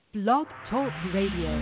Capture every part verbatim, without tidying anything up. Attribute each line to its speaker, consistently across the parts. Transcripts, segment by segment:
Speaker 1: Blog Talk Radio.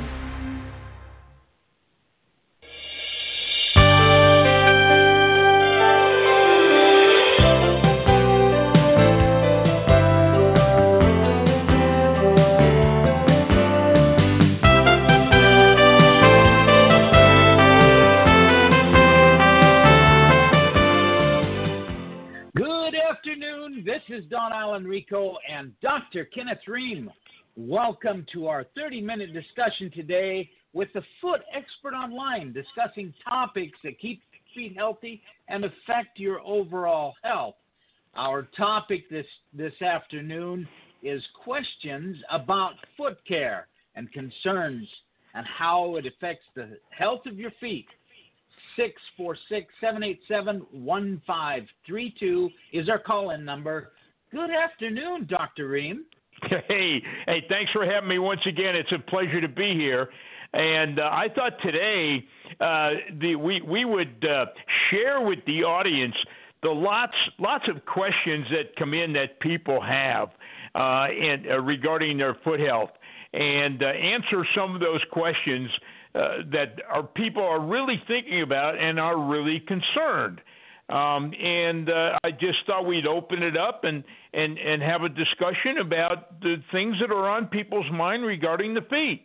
Speaker 2: This is Don Alan Rico and Doctor Kenneth Ream. Welcome to our thirty-minute discussion today with the Foot Expert Online, discussing topics that keep feet healthy and affect your overall health. Our topic this, this afternoon is questions about foot care and concerns and how it affects the health of your feet. six four six, seven eight seven, one five three two is our call-in number. Good afternoon, Doctor Ream.
Speaker 3: Hey, hey, thanks for having me once again. It's a pleasure to be here. And uh, I thought today uh, the, we we would uh, share with the audience the lots lots of questions that come in that people have uh, and uh, regarding their foot health, and uh, answer some of those questions Uh, that our people are really thinking about and are really concerned. Um, and uh, I just thought we'd open it up and, and, and have a discussion about the things that are on people's mind regarding the feet.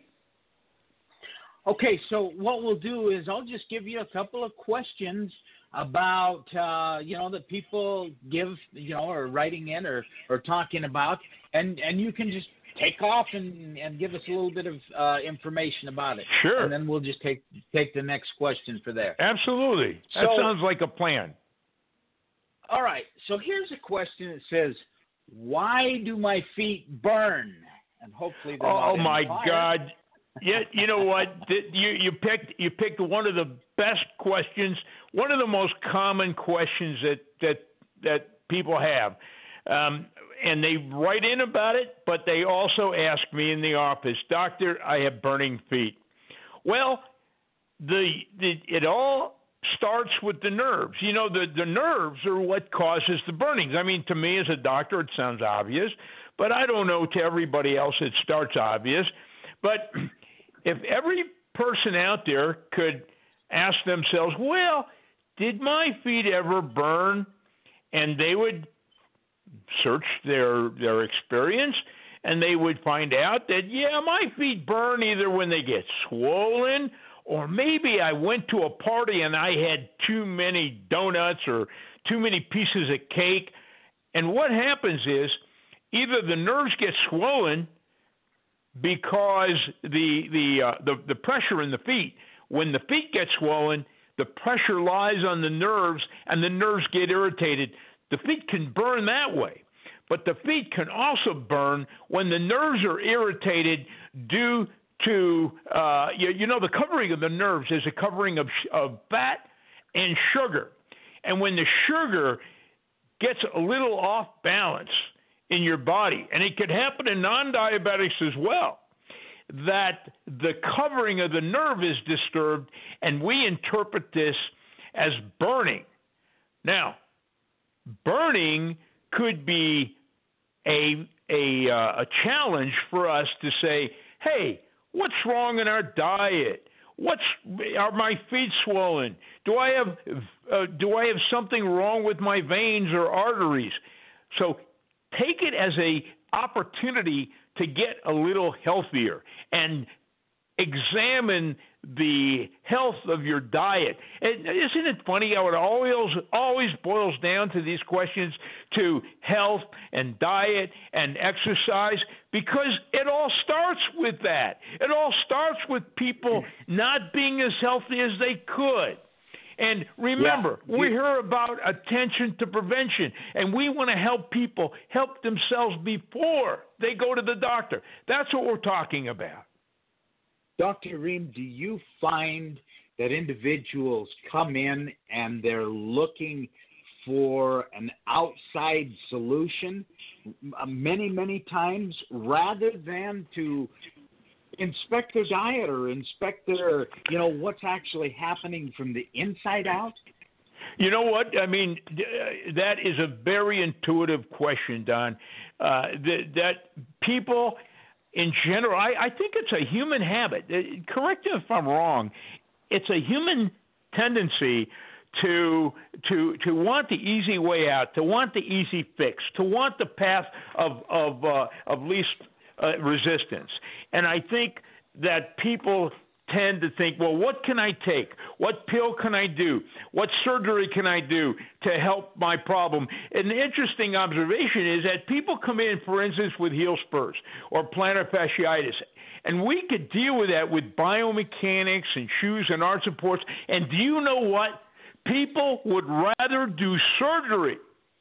Speaker 2: Okay, so what we'll do is I'll just give you a couple of questions about, uh, you know, that people give, you know, or writing in or, or talking about, and, and you can just take off and, and give us a little bit of uh, information about it.
Speaker 3: Sure.
Speaker 2: And then we'll just take take the next question for there.
Speaker 3: Absolutely. That
Speaker 2: so,
Speaker 3: sounds like a plan.
Speaker 2: All right. So here's a question that says, why do my feet burn? And hopefully they're not
Speaker 3: Oh, my
Speaker 2: fire.
Speaker 3: God. Yeah, you know what? You, you, picked, you picked one of the best questions, one of the most common questions that, that, that people have. Um, And they write in about it, but they also ask me in the office, Doctor, I have burning feet. Well, the, the it all starts with the nerves. You know, the, the nerves are what causes the burnings. I mean, to me as a doctor, it sounds obvious, but I don't know to everybody else it starts obvious. But if every person out there could ask themselves, well, did my feet ever burn? And they would search their their experience, and they would find out that, yeah, my feet burn either when they get swollen, or maybe I went to a party and I had too many donuts or too many pieces of cake. And what happens is either the nerves get swollen because the the uh, the, the pressure in the feet, when the feet get swollen, the pressure lies on the nerves and the nerves get irritated. The feet can burn that way, but the feet can also burn when the nerves are irritated due to, uh, you, you know, the covering of the nerves is a covering of, of fat and sugar. And when the sugar gets a little off balance in your body, and it could happen in non-diabetics as well, that the covering of the nerve is disturbed, and we interpret this as burning. Now, burning could be a a, uh, a challenge for us to say, hey, what's wrong in our diet? What's are my feet swollen? Do I have uh, do I have something wrong with my veins or arteries? So take it as a opportunity to get a little healthier and examine the health of your diet. And isn't it funny how it always always boils down to these questions to health and diet and exercise? Because it all starts with that. It all starts with people not being as healthy as they could. And remember, yeah. we hear about attention to prevention, and we want to help people help themselves before they go to the doctor. That's what we're talking about.
Speaker 2: Doctor Ream, do you find that individuals come in and they're looking for an outside solution many, many times rather than to inspect their diet or inspect their, you know, what's actually happening from the inside out?
Speaker 3: You know what? I mean, that is a very intuitive question, Don. Uh, that, that people in general, I, I think it's a human habit. Uh, correct me if I'm wrong. It's a human tendency to to to want the easy way out, to want the easy fix, to want the path of of uh, of least uh, resistance. And I think that people tend to think, well, what can I take? What pill can I do? What surgery can I do to help my problem? And the interesting observation is that people come in, for instance, with heel spurs or plantar fasciitis, and we could deal with that with biomechanics and shoes and arch supports. And do you know what? People would rather do surgery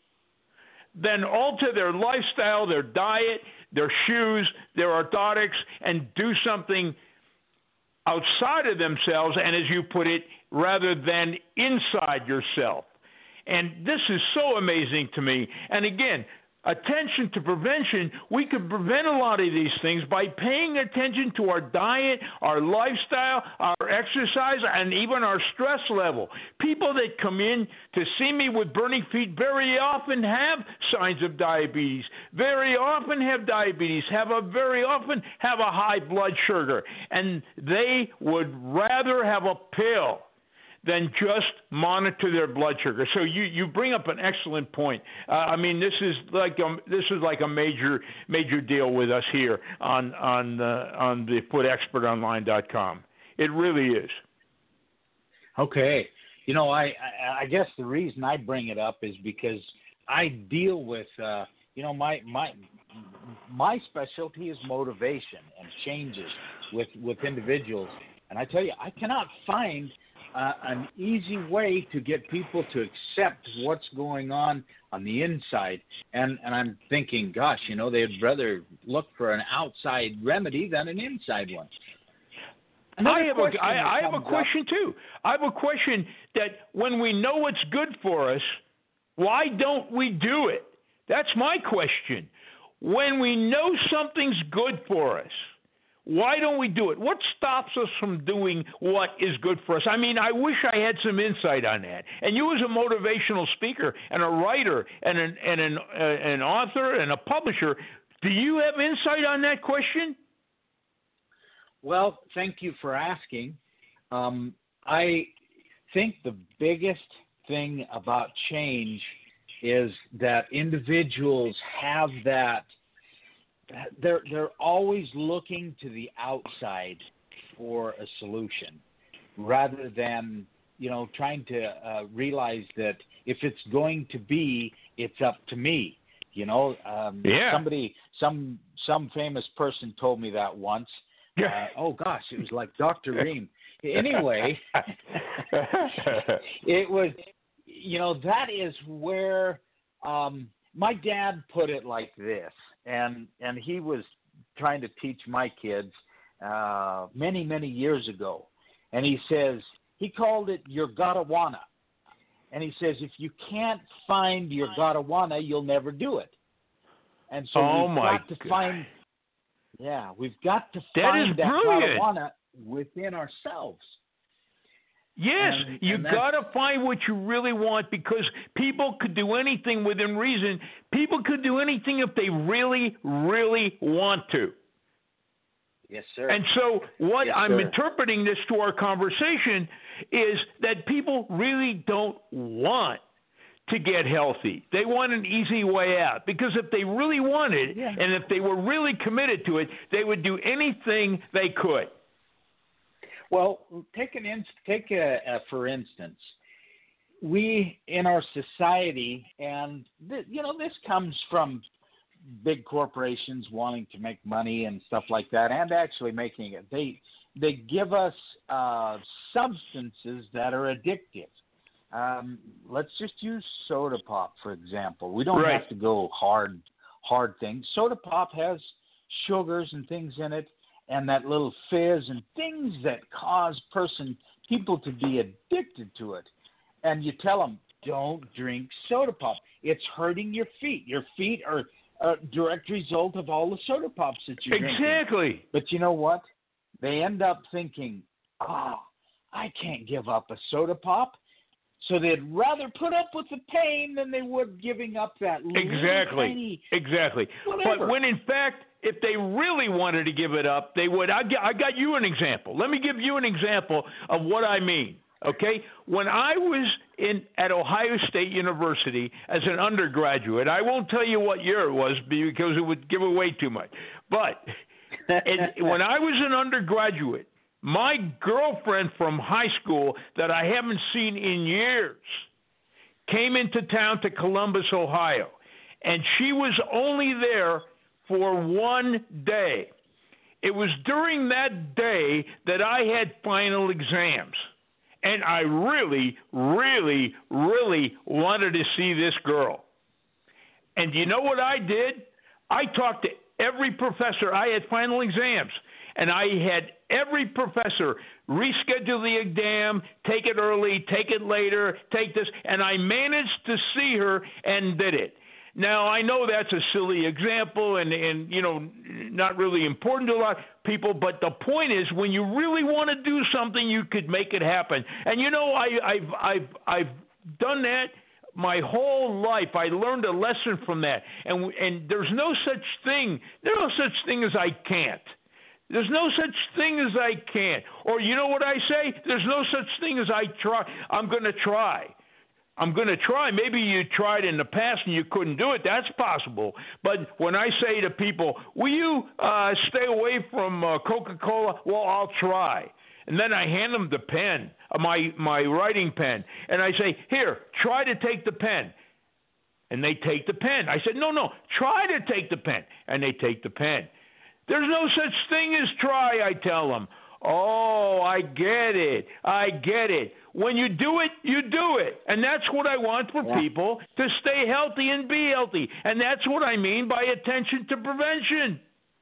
Speaker 3: than alter their lifestyle, their diet, their shoes, their orthotics, and do something outside of themselves, and as you put it, rather than inside yourself. And this is so amazing to me. And again, attention to prevention, we could prevent a lot of these things by paying attention to our diet, our lifestyle, our exercise, and even our stress level. People that come in to see me with burning feet very often have signs of diabetes, very often have diabetes, have a very often have a high blood sugar, and they would rather have a pill than just monitor their blood sugar. So you, you bring up an excellent point. Uh, I mean, this is like a, this is like a major major deal with us here on on the on the foot expert online dot com. It really is.
Speaker 2: Okay, you know, I, I I guess the reason I bring it up is because I deal with uh, you know my my my specialty is motivation and changes with with individuals, and I tell you, I cannot find Uh, an easy way to get people to accept what's going on on the inside. And, and I'm thinking, gosh, you know, they'd rather look for an outside remedy than an inside one. Another
Speaker 3: I have a, I, I have a question,
Speaker 2: up,
Speaker 3: too. I have a question that when we know what's good for us, why don't we do it? That's my question. When we know something's good for us, why don't we do it? What stops us from doing what is good for us? I mean, I wish I had some insight on that. And you as a motivational speaker and a writer and an, and an, uh, an author and a publisher, do you have insight on that question?
Speaker 2: Well, thank you for asking. Um, I think the biggest thing about change is that individuals have that They're they're always looking to the outside for a solution, rather than you know trying to uh, realize that if it's going to be, it's up to me. You know, um,
Speaker 3: yeah.
Speaker 2: somebody, some some famous person told me that once. Uh, oh gosh, it was like Doctor Ream. Anyway, it was, you know, that is where um, my dad put it like this. And and he was trying to teach my kids uh, many, many years ago. And he says, he called it your gotta wanna. And he says, if you can't find your gotta wanna, you'll never do it. And so
Speaker 3: oh
Speaker 2: we've
Speaker 3: my
Speaker 2: got to
Speaker 3: God.
Speaker 2: find, yeah, we've got to
Speaker 3: that
Speaker 2: find that
Speaker 3: brilliant.
Speaker 2: gotta wanna within ourselves.
Speaker 3: Yes,
Speaker 2: and,
Speaker 3: you
Speaker 2: and
Speaker 3: got to find what you really want, because people could do anything within reason. People could do anything if they really, really want to.
Speaker 2: Yes, sir.
Speaker 3: And so what
Speaker 2: yes,
Speaker 3: I'm
Speaker 2: sir.
Speaker 3: interpreting this to our conversation is that people really don't want to get healthy. They want an easy way out, because if they really wanted
Speaker 2: yeah.
Speaker 3: and if they were really committed to it, they would do anything they could.
Speaker 2: Well, take an in, take a, a for instance, we in our society, and th- you know this comes from big corporations wanting to make money and stuff like that, and actually making it. They they give us uh, substances that are addictive. Um, let's just use soda pop for example. We don't
Speaker 3: right.
Speaker 2: have to go hard hard things. Soda pop has sugars and things in it, and that little fizz and things that cause person people to be addicted to it. And you tell them, don't drink soda pop. It's hurting your feet. Your feet are a direct result of all the soda pops that you're drinking.
Speaker 3: Exactly.
Speaker 2: But you know what? They end up thinking, oh, I can't give up a soda pop. So they'd rather put up with the pain than they would giving up that little
Speaker 3: exactly.
Speaker 2: tiny
Speaker 3: Exactly.
Speaker 2: whatever.
Speaker 3: But when in fact if they really wanted to give it up, they would. I, I got you an example. Let me give you an example of what I mean. Okay, when I was in at Ohio State University as an undergraduate, I won't tell you what year it was because it would give away too much. But it, when I was an undergraduate, my girlfriend from high school that I haven't seen in years came into town to Columbus, Ohio, and she was only there for one day. It was during that day that I had final exams. And I really, really, really wanted to see this girl. And you know what I did? I talked to every professor. I had final exams. And I had every professor reschedule the exam, take it early, take it later, take this. And I managed to see her and did it. Now, I know that's a silly example and, and, you know, not really important to a lot of people, but the point is when you really want to do something, you could make it happen. And, you know, I, I've, I've, I've done that my whole life. I learned a lesson from that. And, and there's no such thing. There's no such thing as I can't. There's no such thing as I can't. Or you know what I say? There's no such thing as I try. I'm going to try. I'm going to try. Maybe you tried in the past and you couldn't do it. That's possible. But when I say to people, will you uh, stay away from uh, Coca-Cola? Well, I'll try. And then I hand them the pen, uh, my, my writing pen. And I say, here, try to take the pen. And they take the pen. I said, no, no, try to take the pen. And they take the pen. There's no such thing as try, I tell them. Oh, I get it. I get it. When you do it, you do it. And that's what I want for yeah. people, to stay healthy and be healthy. And that's what I mean by attention to prevention.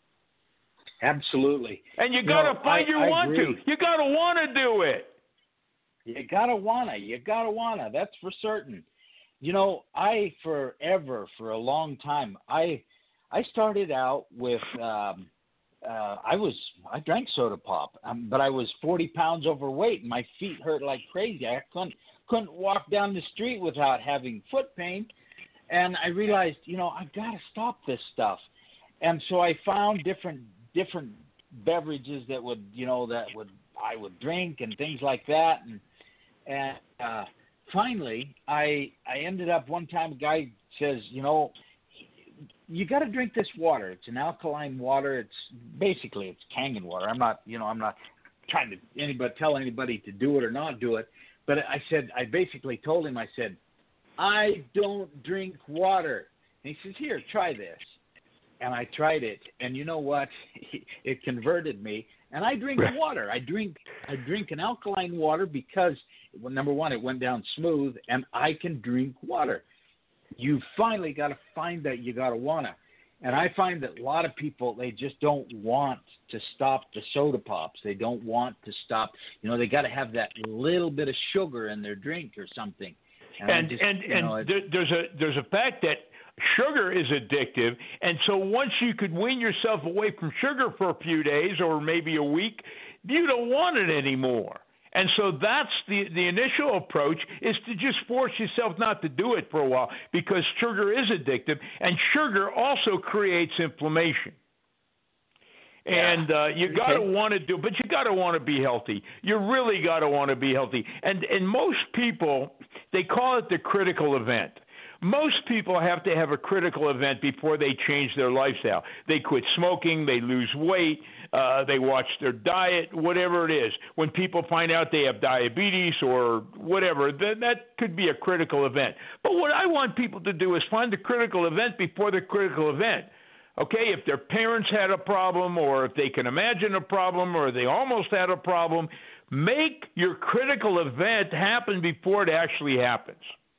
Speaker 2: Absolutely.
Speaker 3: And you got to
Speaker 2: no,
Speaker 3: find
Speaker 2: I,
Speaker 3: your
Speaker 2: I
Speaker 3: want
Speaker 2: agree.
Speaker 3: to. You got to want to do it.
Speaker 2: You got to want to. You got to want to. That's for certain. You know, I forever, for a long time, I I started out with um, – Uh, I was I drank soda pop, um, but I was forty pounds overweight. And my feet hurt like crazy. I couldn't couldn't walk down the street without having foot pain, and I realized, you know, I've got to stop this stuff. And so I found different different beverages that would, you know, that would I would drink and things like that. And and uh, finally, I I ended up one time. A guy says, you know, you got to drink this water. It's an alkaline water. It's basically it's Kangen water. I'm not, you know, I'm not trying to anybody tell anybody to do it or not do it. But I said, I basically told him, I said, I don't drink water. And he says, here, try this. And I tried it, and you know what? It converted me. And I drink water. I drink, I drink an alkaline water because, well, number one, it went down smooth, and I can drink water. You finally got to find that you got to want to. And I find that a lot of people, they just don't want to stop the soda pops. They don't want to stop. You know, they got to have that little bit of sugar in their drink or something. And
Speaker 3: and
Speaker 2: just,
Speaker 3: and, and know, there, there's a there's a fact that sugar is addictive. And so once you could wean yourself away from sugar for a few days or maybe a week, you don't want it anymore. And so that's the, the initial approach, is to just force yourself not to do it for a while, because sugar is addictive, and sugar also creates inflammation.
Speaker 2: Yeah.
Speaker 3: And uh, you got to want to do, but you got to want to be healthy. You really got to want to be healthy. And and most people, they call it the critical event. Most people have to have a critical event before they change their lifestyle. They quit smoking, they lose weight, uh, they watch their diet, whatever it is. When people find out they have diabetes or whatever, that, that could be a critical event. But what I want people to do is find the critical event before the critical event. Okay, if their parents had a problem, or if they can imagine a problem, or they almost had a problem, make your critical event happen before it actually happens.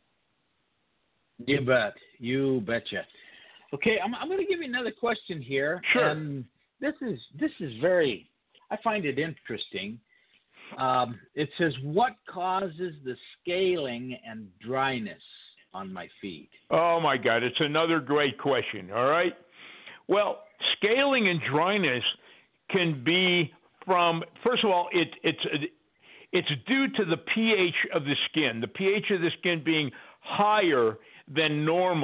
Speaker 2: You bet. You betcha. Okay, I'm, I'm going to give you another question here.
Speaker 3: Sure.
Speaker 2: And this is this is very, I find it interesting. Um, it says, what causes the scaling and dryness on my feet?
Speaker 3: Oh, my God. It's another great question, all right? Well, scaling and dryness can be from, first of all, it, it's it's due to the pH of the skin, the pH of the skin being higher than normal.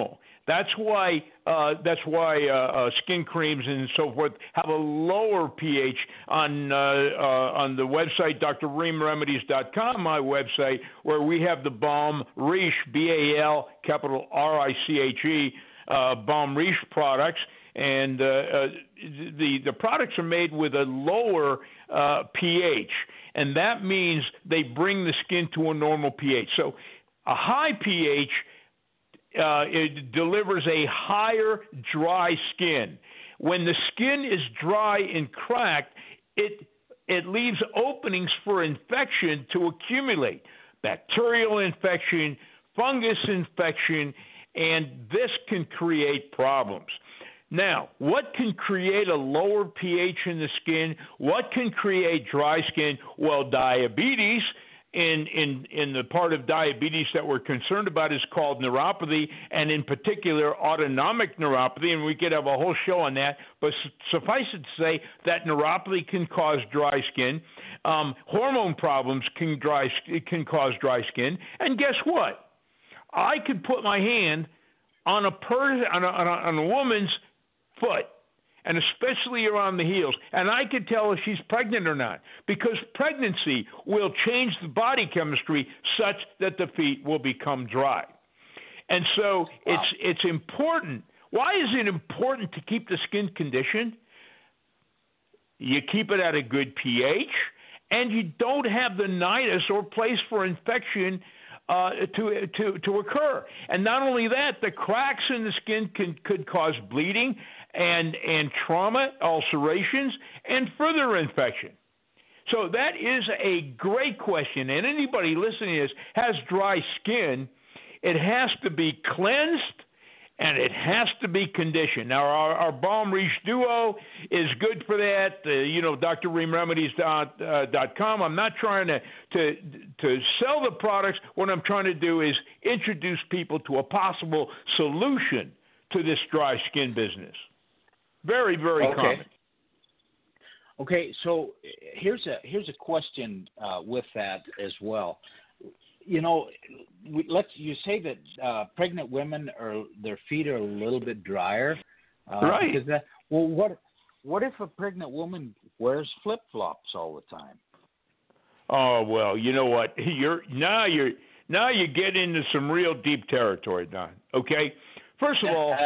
Speaker 3: That's why uh, that's why uh, uh, skin creams and so forth have a lower pH on uh, uh, on the website D R ream remedies dot com, my website, where we have the Balm Riche, B A L capital R I C H E, uh, Balm Riche products, and uh, uh, the the products are made with a lower uh, pH, and that means they bring the skin to a normal pH. So a high pH Uh, it delivers a higher dry skin. When the skin is dry and cracked, it it leaves openings for infection to accumulate, bacterial infection, fungus infection, and this can create problems. Now, what can create a lower pH in the skin? What can create dry skin? Well, diabetes. In, in, in the part of diabetes that we're concerned about is called neuropathy, and in particular autonomic neuropathy, and we could have a whole show on that, but suffice it to say that neuropathy can cause dry skin. Um, hormone problems can, dry, can cause dry skin, and guess what? I could put my hand on a, per, on a, on a, on a woman's foot, and especially around the heels, and I could tell if she's pregnant or not, because pregnancy will change the body chemistry such that the feet will become dry. And so wow. it's it's important. Why is it important to keep the skin conditioned? You keep it at a good pH, and you don't have the nidus or place for infection uh, to to to occur. And not only that, the cracks in the skin can, could cause bleeding and and trauma, ulcerations, and further infection. So that is a great question, and anybody listening to this has dry skin. It has to be cleansed, and it has to be conditioned. Now, our, our Balm Riche Duo is good for that. Uh, you know, D R ream remedies dot com. I'm not trying to, to to sell the products. What I'm trying to do is introduce people to a possible solution to this dry skin business. Very, very
Speaker 2: okay.
Speaker 3: common.
Speaker 2: Okay, so here's a here's a question uh, with that as well. You know, we, let's you say that uh, pregnant women are their feet are a little bit drier, uh,
Speaker 3: right?
Speaker 2: Because that, well, what what if a pregnant woman wears flip flops all the time?
Speaker 3: Oh well, you know what? You're now you're now you get into some real deep territory, Don. Okay, first of all,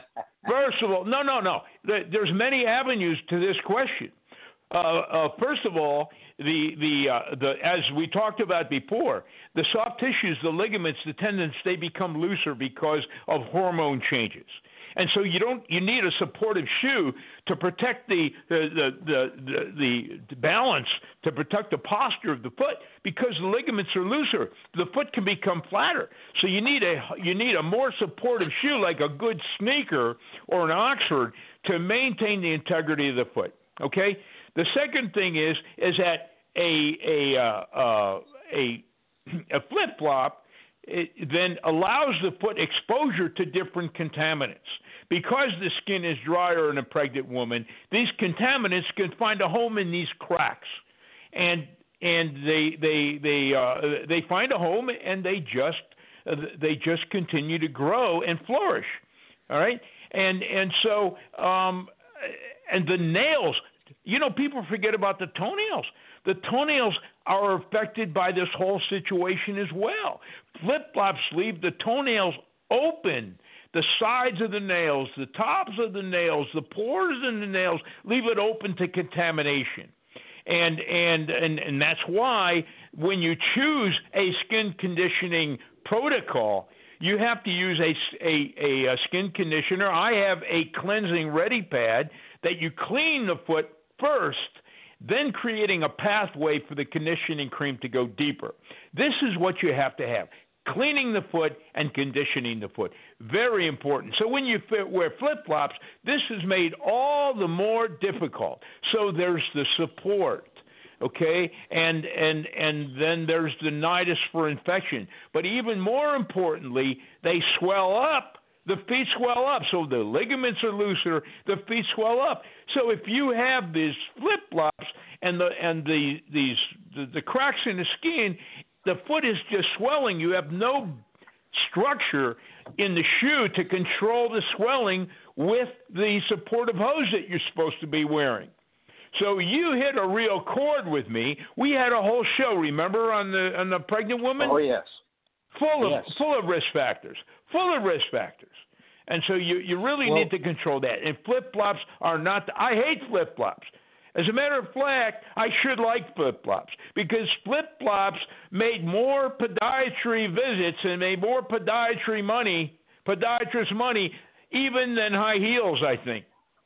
Speaker 3: first of all, no, no, no. There's many avenues to this question. Uh, uh, first of all, the the uh, the as we talked about before, the soft tissues, the ligaments, the tendons, they become looser because of hormone changes, and so you don't you need a supportive shoe to protect the the the the, the, the balance, to protect the posture of the foot, because the ligaments are looser. The foot can become flatter, so you need a you need a more supportive shoe, like a good sneaker or an Oxford, to maintain the integrity of the foot. Okay. The second thing is is that a a uh, uh, a, a flip flop then allows the foot exposure to different contaminants. Because the skin is drier in a pregnant woman, these contaminants can find a home in these cracks, and and they they they uh, they find a home and they just uh, they just continue to grow and flourish. All right, and and so um, and the nails. You know, people forget about the toenails. The toenails are affected by this whole situation as well. Flip-flops leave the toenails open. The sides of the nails, the tops of the nails, the pores in the nails, leave it open to contamination. And and and, and that's why when you choose a skin conditioning protocol, you have to use a, a, a skin conditioner. I have a cleansing ready pad that you clean the foot first, then creating a pathway for the conditioning cream to go deeper. This is what you have to have: cleaning the foot and conditioning the foot. Very important. So when you fit, wear flip-flops, this is made all the more difficult. So there's the support, okay, and and and then there's the nidus for infection. But even more importantly, they swell up. The feet swell up, so the ligaments are looser. The feet swell up. So if you have these flip-flops and the and the these the, the cracks in the skin, the foot is just swelling. You have no structure in the shoe to control the swelling with the supportive hose that you're supposed to be wearing. So you hit a real chord with me. We had a whole show, remember, on the on the pregnant woman?
Speaker 2: Oh, yes.
Speaker 3: Full of
Speaker 2: yes.
Speaker 3: full of risk factors. Full of risk factors. And so you, you really
Speaker 2: well,
Speaker 3: need to control that. And flip-flops are not – I hate flip-flops. As a matter of fact, I should like flip-flops because flip-flops made more podiatry visits and made more podiatry money, podiatrist money, even than high heels, I think.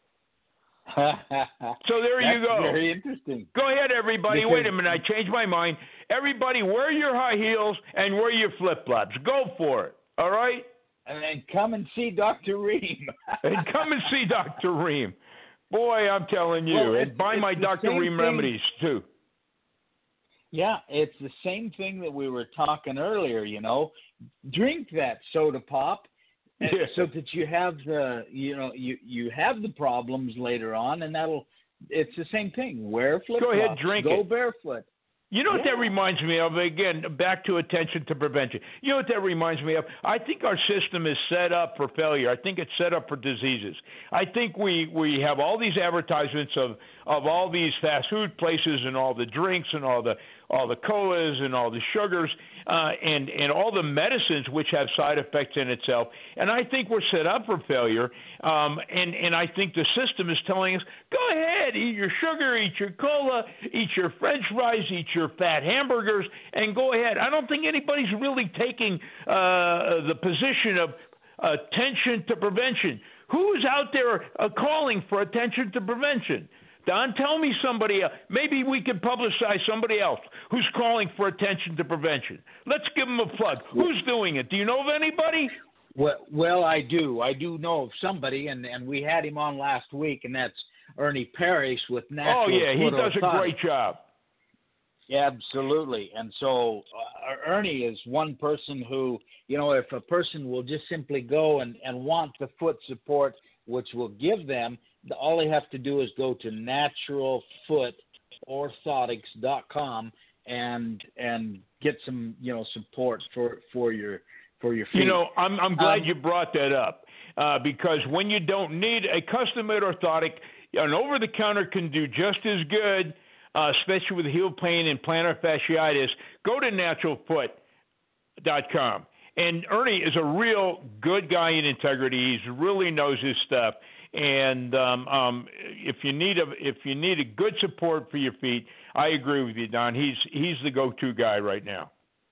Speaker 3: So there
Speaker 2: That's
Speaker 3: you go.
Speaker 2: Very interesting.
Speaker 3: Go ahead, everybody.
Speaker 2: Because,
Speaker 3: Wait a minute. I changed my mind. Everybody, wear your high heels and wear your flip-flops. Go for it. All right?
Speaker 2: And then come and see Doctor Ream.
Speaker 3: And come and see Doctor Ream. Boy, I'm telling you.
Speaker 2: Well,
Speaker 3: and buy my Doctor Ream
Speaker 2: thing.
Speaker 3: remedies, too.
Speaker 2: Yeah, it's the same thing that we were talking earlier, you know. Drink that soda pop
Speaker 3: Yeah.
Speaker 2: so that you have the, you know, you, you have the problems later on, and that'll, it's the same thing. Wear flip-flops.
Speaker 3: Go ahead, drink
Speaker 2: Go
Speaker 3: it.
Speaker 2: barefoot.
Speaker 3: You know what
Speaker 2: Yeah.
Speaker 3: that reminds me of? Again, back to attention to prevention. You know what that reminds me of? I think our system is set up for failure. I think it's set up for diseases. I think we, we have all these advertisements of, of all these fast food places and all the drinks and all the all the colas and all the sugars uh, and, and all the medicines which have side effects in itself. And I think we're set up for failure. Um, and, and I think the system is telling us, go ahead, eat your sugar, eat your cola, eat your French fries, eat your fat hamburgers, and go ahead. I don't think anybody's really taking uh, the position of attention to prevention. Who's out there uh, calling for attention to prevention? Don, tell me somebody else. Maybe we could publicize somebody else who's calling for attention to prevention. Let's give them a plug. Who's doing it? Do you know of anybody?
Speaker 2: Well, well, I do. I do know of somebody, and, and we had him on last week, and that's Ernie Parrish with Natural
Speaker 3: Oh, yeah, he
Speaker 2: Foot
Speaker 3: does a
Speaker 2: Orthotics.
Speaker 3: great job.
Speaker 2: Yeah, absolutely. And so uh, Ernie is one person who, you know, if a person will just simply go and, and want the foot support, which will give them, all they have to do is go to natural foot orthotics dot com and and get some, you know, support for, for your for your feet.
Speaker 3: You know, I'm I'm glad
Speaker 2: um,
Speaker 3: you brought that up uh, because when you don't need a custom-made orthotic, an over-the-counter can do just as good, uh, especially with heel pain and plantar fasciitis. Go to natural foot dot com. And Ernie is a real good guy in integrity. He really knows his stuff. And um, um, if you need a if you need a good support for your feet, I agree with you, Don. He's he's the go-to guy right now.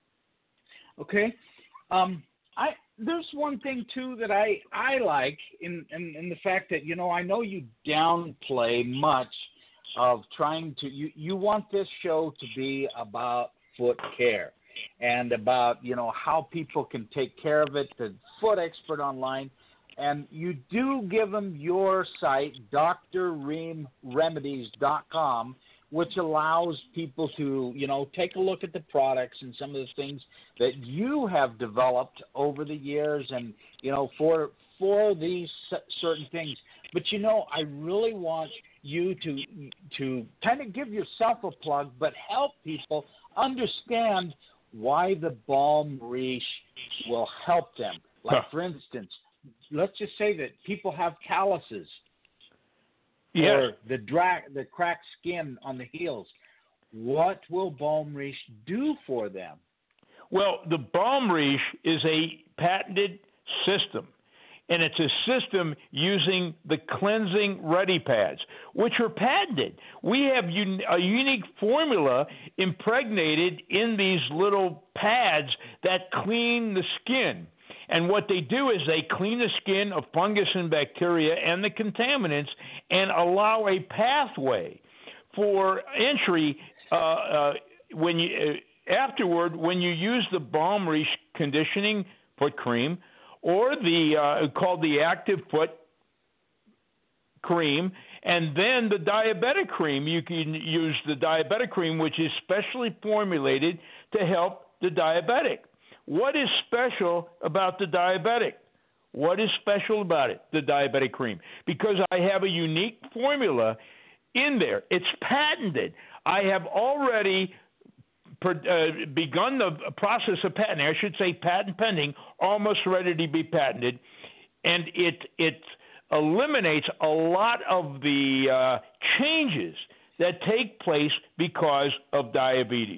Speaker 2: Okay. Um, I there's one thing too that I I like in, in in the fact that, you know, I know you downplay much of trying to you you want this show to be about foot care and about, you know, how people can take care of it. The Foot Expert Online. And you do give them your site, D R Ream Remedies dot com, which allows people to, you know, take a look at the products and some of the things that you have developed over the years and, you know, for for these certain things. But, you know, I really want you to to kind of give yourself a plug, but help people understand why the Balm Reish will help them. Like,
Speaker 3: Huh.
Speaker 2: for instance, let's just say that people have calluses
Speaker 3: Yeah.
Speaker 2: or the dra- the cracked skin on the heels. What will Balm Reish do for them?
Speaker 3: Well, the Balm Reish is a patented system, and it's a system using the cleansing ready pads, which are patented. We have un- a unique formula impregnated in these little pads that clean the skin. And what they do is they clean the skin of fungus and bacteria and the contaminants and allow a pathway for entry uh, uh, when you uh, afterward when you use the Balm Reish conditioning foot cream or the uh, called the Active Foot cream, and then the diabetic cream. You can use the diabetic cream, which is specially formulated to help the diabetic. What is special about the diabetic? What is special about it, the diabetic cream? Because I have a unique formula in there. It's patented. I have already uh, begun the process of patenting. I should say patent pending, almost ready to be patented, and it it eliminates a lot of the uh, changes that take place because of diabetes.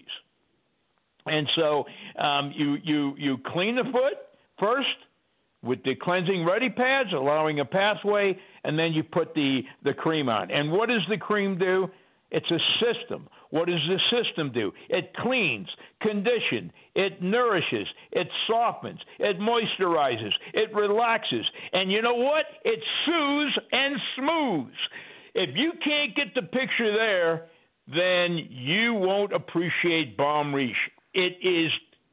Speaker 3: And so um, you you you clean the foot first with the cleansing ready pads, allowing a pathway, and then you put the, the cream on. And what does the cream do? It's a system. What does the system do? It cleans, conditions, it nourishes, it softens, it moisturizes, it relaxes. And you know what? It soothes and smooths. If you can't get the picture there, then you won't appreciate Balm Riche. It is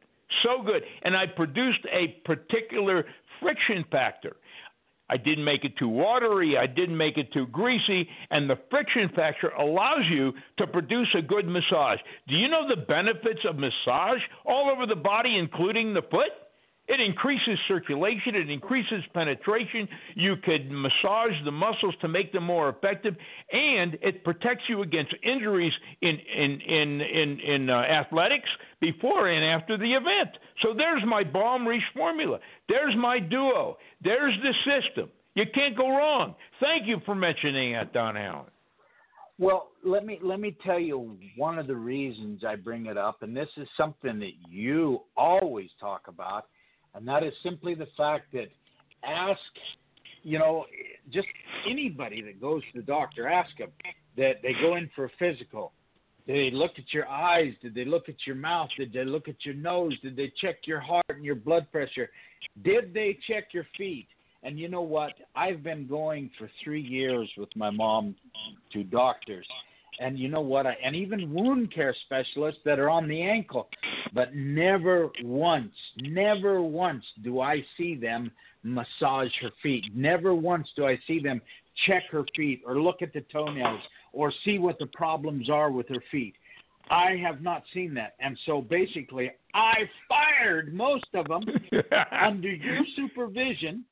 Speaker 3: so good. And I produced a particular friction factor. I didn't make it too watery. I didn't make it too greasy. And the friction factor allows you to produce a good massage. Do you know the benefits of massage all over the body, including the foot? It increases circulation. It increases penetration. You could massage the muscles to make them more effective, and it protects you against injuries in in in in, in uh, athletics before and after the event. So there's my Balm Riche formula. There's my duo. There's the system. You can't go wrong. Thank you for mentioning that, Don Allen.
Speaker 2: Well, let me let me tell you one of the reasons I bring it up, and this is something that you always talk about. And that is simply the fact that ask, you know, just anybody that goes to the doctor, ask them that they go in for a physical. Did they look at your eyes? Did they look at your mouth? Did they look at your nose? Did they check your heart and your blood pressure? Did they check your feet? And you know what? I've been going for three years with my mom to doctors. And you know what? I, and even wound care specialists that are on the ankle. But never once, never once do I see them massage her feet. Never once do I see them check her feet or look at the toenails or see what the problems are with her feet. I have not seen that. And so basically, I fired most of them under your supervision.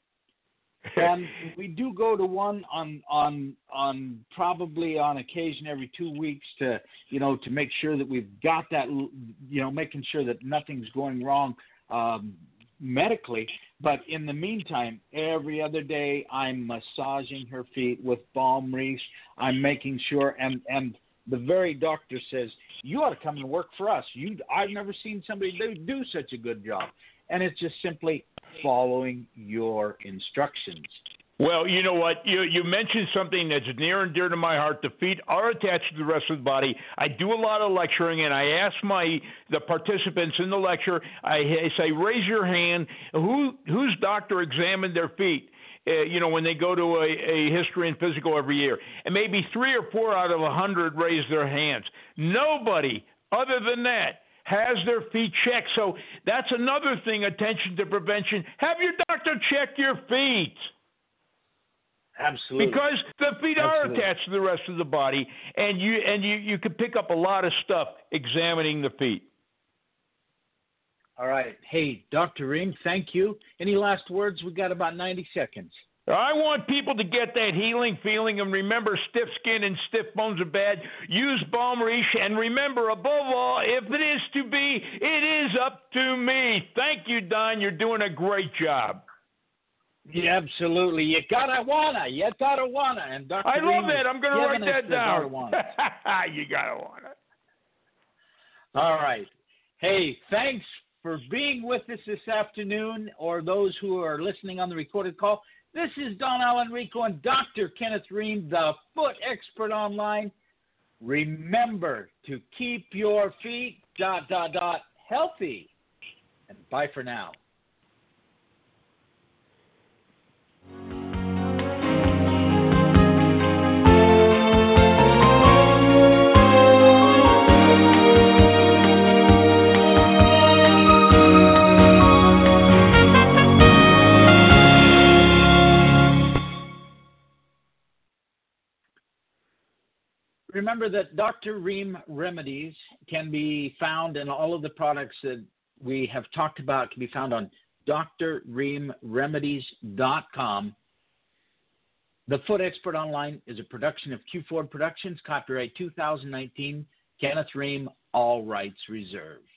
Speaker 2: And we do go to one on on on probably on occasion every two weeks to you know to make sure that we've got that you know making sure that nothing's going wrong um, medically. But in the meantime, every other day I'm massaging her feet with Balm Riche. I'm making sure, and and the very doctor says you ought to come and work for us. You I've never seen somebody do, do such a good job. And it's just simply following your instructions.
Speaker 3: Well, you know what? You you mentioned something that's near and dear to my heart. The feet are attached to the rest of the body. I do a lot of lecturing, and I ask my the participants in the lecture, I, I say, raise your hand. Who whose doctor examined their feet? Uh, you know, when they go to a, a history and physical every year. And maybe three or four out of a hundred raise their hands. Nobody other than that has their feet checked. So that's another thing, attention to prevention. Have your doctor check your feet.
Speaker 2: Absolutely.
Speaker 3: Because the feet are
Speaker 2: Absolutely.
Speaker 3: attached to the rest of the body, and you and you, you can pick up a lot of stuff examining the feet.
Speaker 2: All right. Hey, Doctor Ream, thank you. Any last words? We've got about ninety seconds.
Speaker 3: I want people to get that healing feeling, and remember, stiff skin and stiff bones are bad. Use Balm Riche, and remember, above all, if it is to be, it is up to me. Thank you, Don. You're doing a great job.
Speaker 2: Yeah, absolutely. You gotta wanna. You gotta wanna. And Doctor
Speaker 3: I love
Speaker 2: Ream
Speaker 3: that. I'm going to write that down.
Speaker 2: Gotta
Speaker 3: You gotta wanna.
Speaker 2: All right. Hey, thanks for being with us this afternoon, or those who are listening on the recorded call. This is Don Allen Rico and Doctor Kenneth Ream, the foot expert online. Remember to keep your feet dot dot dot healthy. And bye for now. Remember that Doctor Ream Remedies can be found, and all of the products that we have talked about can be found on D R ream remedies dot com. The Foot Expert Online is a production of Q Ford Productions, copyright two thousand nineteen, Kenneth Ream, all rights reserved.